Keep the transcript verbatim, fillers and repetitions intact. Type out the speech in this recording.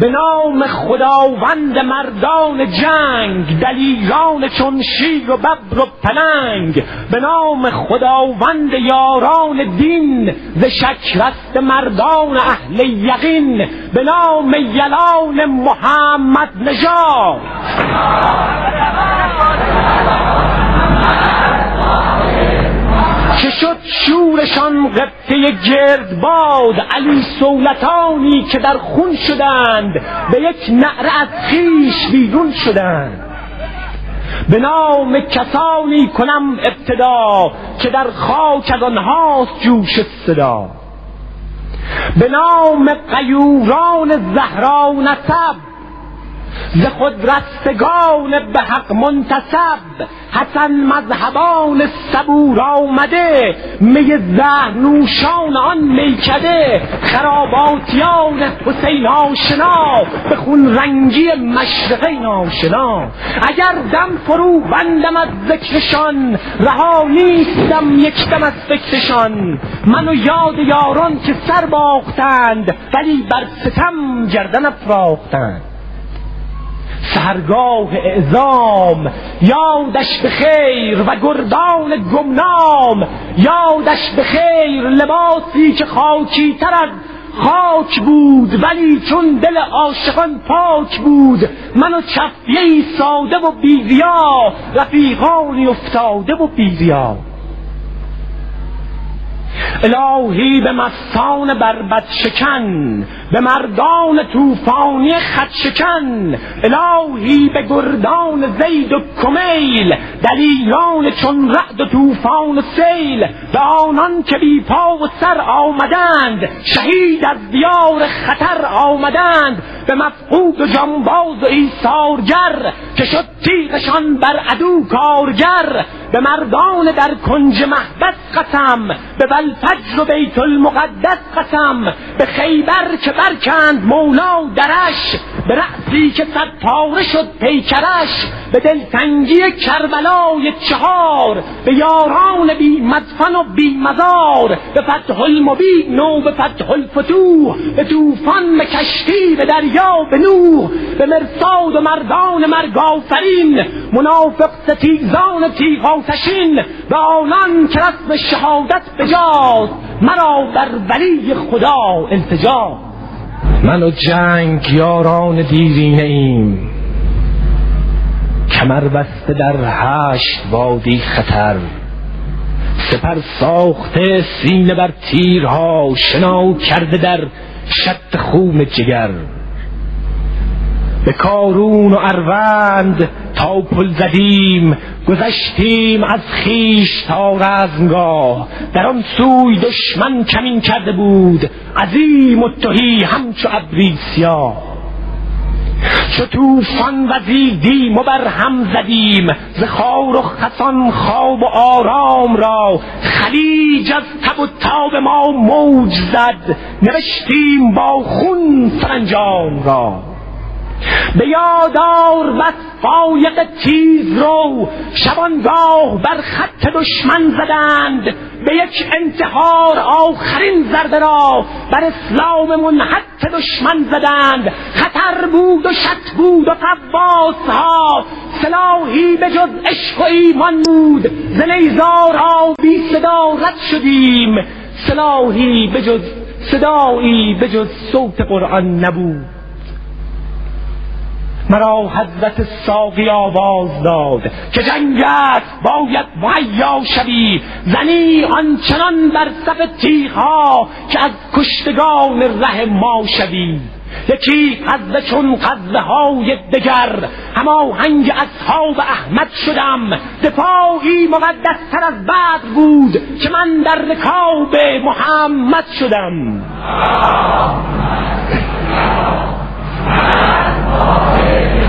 به نام خداوند مردان جنگ، دلیران چون شیر و ببر و پلنگ. به نام خداوند یاران دین، ز شک رست مردان اهل یقین. به نام یلان محمد نژاد، که شد شورشان قبطه گردباد. علی سولطانی که در خون شدند، به یک نعره از خویش بیرون شدند. به نام کسانی کنم ابتدا، که در خاک از آنهاست جوش صدا. به نام غیوران زهرا نسب، ز خود رستگان به حق منتسب. حسن مذهبان صبور آمده، می زهر نوشان آن میکده. خراباتیان حسین آشنا، به خون رنگی مشرقین آشنا. اگر دم فرو بندم از ذکرشان، رها نیستم یک دم از فکرشان. من و یاد یاران که سر باختند، ولی بر ستم گردن افراختند. سحرگاه اعزام یادش به خیر، و گردان گمنام یادش به خیر. لباسی که خاکی تر از خاک بود، ولی چون دل عاشقان پاک بود. من و چفیه‌ای ساده و بی‌ریا، رفیقانی افتاده و بی‌ریا. الهی به مستان بربط شکن، به مردان طوفانی خط شکن. الهی به گردان زید و کمیل، دلیران چون رعد و طوفان و سیل. به آنان که بی پا و سر آمدند، شهید از دیار خطر آمدند. به مفقود و جانباز و ایثارگر، که شد تیغشان بر عدو کارگر. به مردان در کنج مهبط قسم، به بلفجر و بیت المقدس قسم. به خیبر که برکند مولا درش، به رأسی که صد پاره شد پیکرش. به دلتنگی کربلای چهار، به یاران بی مدفن و بی مزار. به فتح المبین و به فتح الفتوح، به طوفان به کشتی به دریا به نوح. به مرصاد و مردان مرگ آفرین، منافق ستیزان تیغ آتشین. به آنان که رسم شهادت بجاست، مرا بر ولی خدا التجا. من و جنگ یاران دیرینه ایم، کمر بسته در هشت وادی خطر. سپر ساخته سینه بر تیرها، شنا کرده در شط خون جگر. به کارون و اروند تا پل زدیم، گذشتیم از خویش تا رزمگاه. در آن سوی دشمن کمین کرده بود، عظیم و تهی همچو ابری سیاه. چو طوفان وزیدیم و بر هم زدیم، ز خار و خسان خواب و آرام را. خلیج از تب و تاب ما موج زد، نوشتیم با خون سرانجام را. به یادار بس فایق تیز رو، شبانگاه بر خط دشمن زدند. به یک انتحار آخرین ضربه را، بر اسلام منحط دشمن زدند. خطر بود و شط بود و قواس ها، سلاحی به جز عشق و ایمان بود. ز نیزارها بی صدا رد شدیم، سلاحی به جز صدایی به جز صوت قرآن نبود. مرا حضرت ساقی آواز داد، که جنگ است باید مهیا شوی. زنی آنچنان بر صف تیغ‌ها، که از کشتگان ره ما شوی. یکی قذله چون قذله های دگر، هماهنگ اصحاب احمد شدم. دفاعی مقدستر از بدر بود، که من در رکاب محمد شدم. Oh